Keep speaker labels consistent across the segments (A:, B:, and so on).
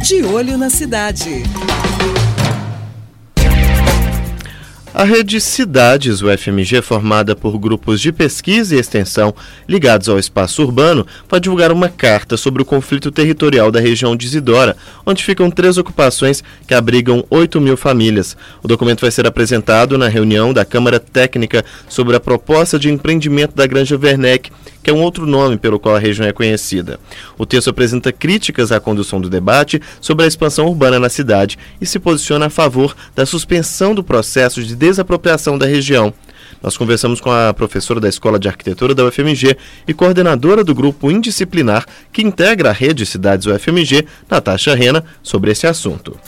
A: De Olho na Cidade.
B: A Rede Cidades UFMG, formada por grupos de pesquisa e extensão ligados ao espaço urbano, vai divulgar uma carta sobre o conflito territorial da região de Isidora, onde ficam 3 ocupações que abrigam 8.000 famílias. O documento vai ser apresentado na reunião da Câmara Técnica sobre a proposta de empreendimento da Granja Werneck, que é um outro nome pelo qual a região é conhecida. O texto apresenta críticas à condução do debate sobre a expansão urbana na cidade e se posiciona a favor da suspensão do processo de desapropriação da região. Nós conversamos com a professora da Escola de Arquitetura da UFMG e coordenadora do grupo indisciplinar que integra a Rede Cidades UFMG, Natasha Rena, sobre esse assunto.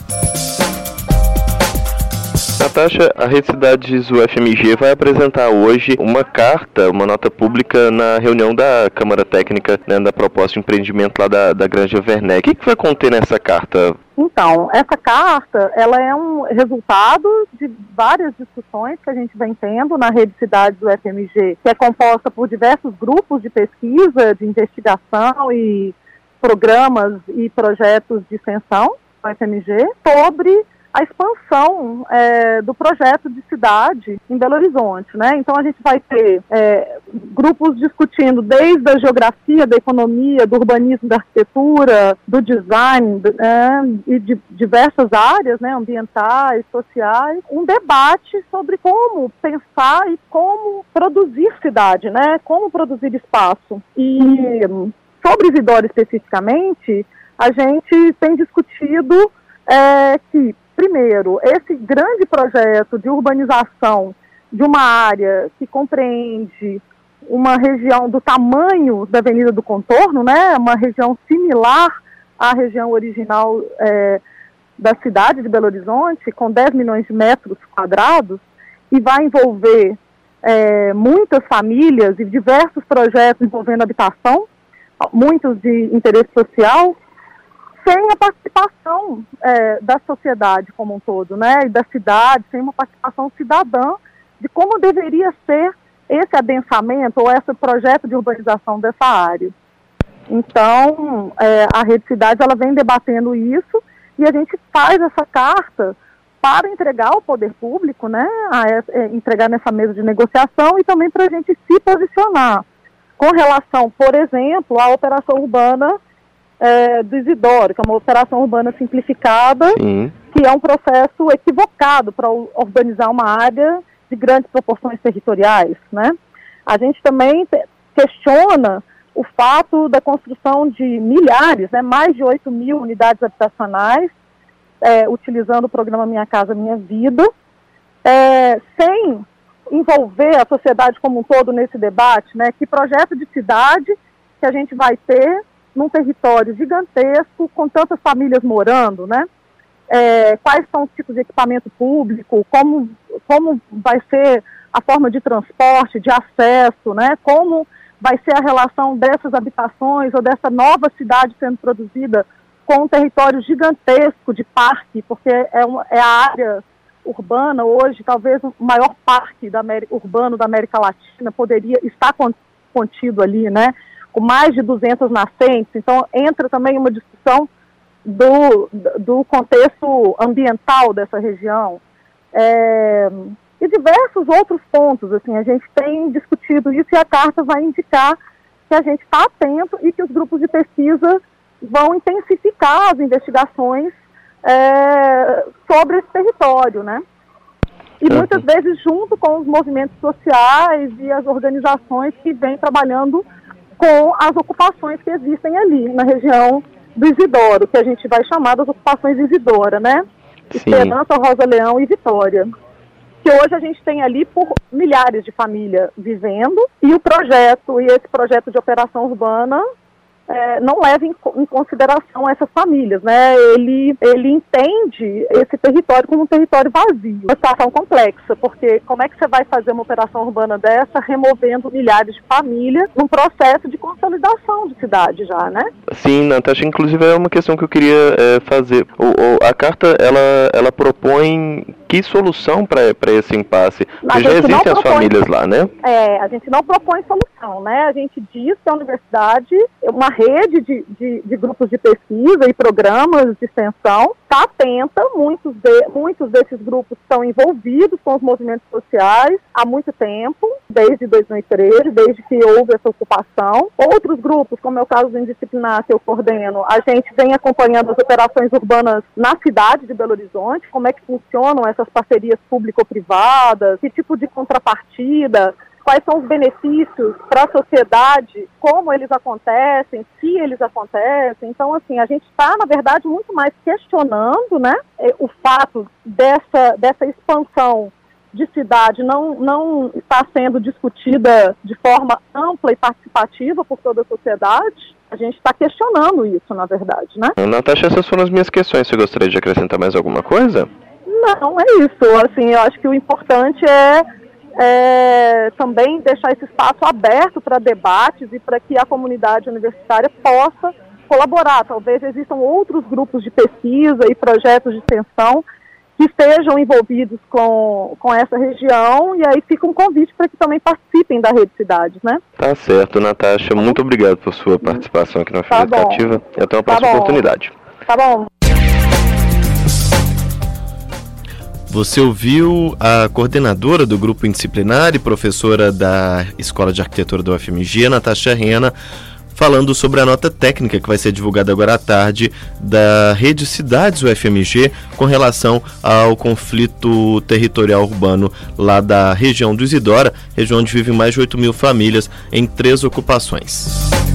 B: Natasha, a Rede Cidades UFMG vai apresentar hoje uma carta, uma nota pública na reunião da Câmara Técnica, né, da proposta de empreendimento lá da Granja Werneck. O que vai conter nessa carta?
C: Então, essa carta, ela é um resultado de várias discussões que a gente vem tendo na Rede Cidades UFMG, que é composta por diversos grupos de pesquisa, de investigação e programas e projetos de extensão da UFMG, sobre a expansão do projeto de cidade em Belo Horizonte, né? Então a gente vai ter grupos discutindo desde a geografia, da economia, do urbanismo, da arquitetura, do design e de diversas áreas, né, ambientais, sociais, um debate sobre como pensar e como produzir cidade, né? Como produzir espaço. E sobre Isidora especificamente, a gente tem discutido que primeiro, esse grande projeto de urbanização de uma área que compreende uma região do tamanho da Avenida do Contorno, né, uma região similar à região original da cidade de Belo Horizonte, com 10 milhões de metros quadrados, e vai envolver muitas famílias e diversos projetos envolvendo habitação, muitos de interesse social, sem a participação da sociedade como um todo, né, e da cidade, sem uma participação cidadã de como deveria ser esse adensamento ou esse projeto de urbanização dessa área. Então, a Rede Cidades, ela vem debatendo isso e a gente faz essa carta para entregar ao poder público, né, entregar nessa mesa de negociação e também para a gente se posicionar com relação, por exemplo, à operação urbana do Isidoro, que é uma operação urbana simplificada, sim, que é um processo equivocado para urbanizar uma área de grandes proporções territoriais, né? A gente também questiona o fato da construção de milhares, né, mais de 8.000 unidades habitacionais, utilizando o programa Minha Casa Minha Vida, sem envolver a sociedade como um todo nesse debate, né? Que projeto de cidade que a gente vai ter num território gigantesco, com tantas famílias morando, né? Quais são os tipos de equipamento público, como vai ser a forma de transporte, de acesso, né? Como vai ser a relação dessas habitações ou dessa nova cidade sendo produzida com um território gigantesco de parque, porque é a área urbana hoje, talvez o maior parque urbano da América Latina poderia estar contido ali, né? Com mais de 200 nascentes. Então entra também uma discussão do contexto ambiental dessa região, e diversos outros pontos. Assim, a gente tem discutido isso e a carta vai indicar que a gente está atento e que os grupos de pesquisa vão intensificar as investigações sobre esse território, né? E muitas vezes junto com os movimentos sociais e as organizações que vêm trabalhando com as ocupações que existem ali na região do Isidoro, que a gente vai chamar das ocupações Isidora, né? Esperança, Rosa Leão e Vitória. Que hoje a gente tem ali por milhares de famílias vivendo, e esse projeto de operação urbana não leva em consideração essas famílias, né? Ele entende esse território como um território vazio, uma situação complexa, porque como é que você vai fazer uma operação urbana dessa removendo milhares de famílias num processo de consolidação de cidade já, né?
B: Sim, Natasha, inclusive é uma questão que eu queria fazer. A carta, ela propõe que solução para esse impasse? Porque já existem as famílias lá, né?
C: A gente não propõe solução, né? A gente diz que a universidade é uma rede de grupos de pesquisa e programas de extensão, está atenta, muitos desses grupos estão envolvidos com os movimentos sociais há muito tempo, desde 2013, desde que houve essa ocupação. Outros grupos, como é o caso do Indisciplinar, que eu coordeno, a gente vem acompanhando as operações urbanas na cidade de Belo Horizonte, como é que funcionam essas parcerias público-privadas, que tipo de contrapartida, quais são os benefícios para a sociedade, como eles acontecem, se eles acontecem. Então, assim, a gente está, na verdade, muito mais questionando, né, o fato dessa expansão de cidade não está sendo discutida de forma ampla e participativa por toda a sociedade. A gente está questionando isso, na verdade, né?
B: Natasha, essas foram as minhas questões. Você gostaria de acrescentar mais alguma coisa?
C: Não, é isso. Assim, eu acho que o importante é também deixar esse espaço aberto para debates e para que a comunidade universitária possa colaborar. Talvez existam outros grupos de pesquisa e projetos de extensão que estejam envolvidos com essa região, e aí fica um convite para que também participem da Rede Cidades, né?
B: Tá certo, Natasha. Muito obrigado por sua participação aqui na Fila Educativa e até uma próxima oportunidade.
C: Tá bom.
B: Você ouviu a coordenadora do Grupo Indisciplinar e professora da Escola de Arquitetura da UFMG, Natasha Rena, falando sobre a nota técnica que vai ser divulgada agora à tarde da Rede Cidades UFMG com relação ao conflito territorial urbano lá da região do Isidora, região onde vivem mais de 8.000 famílias em 3 ocupações.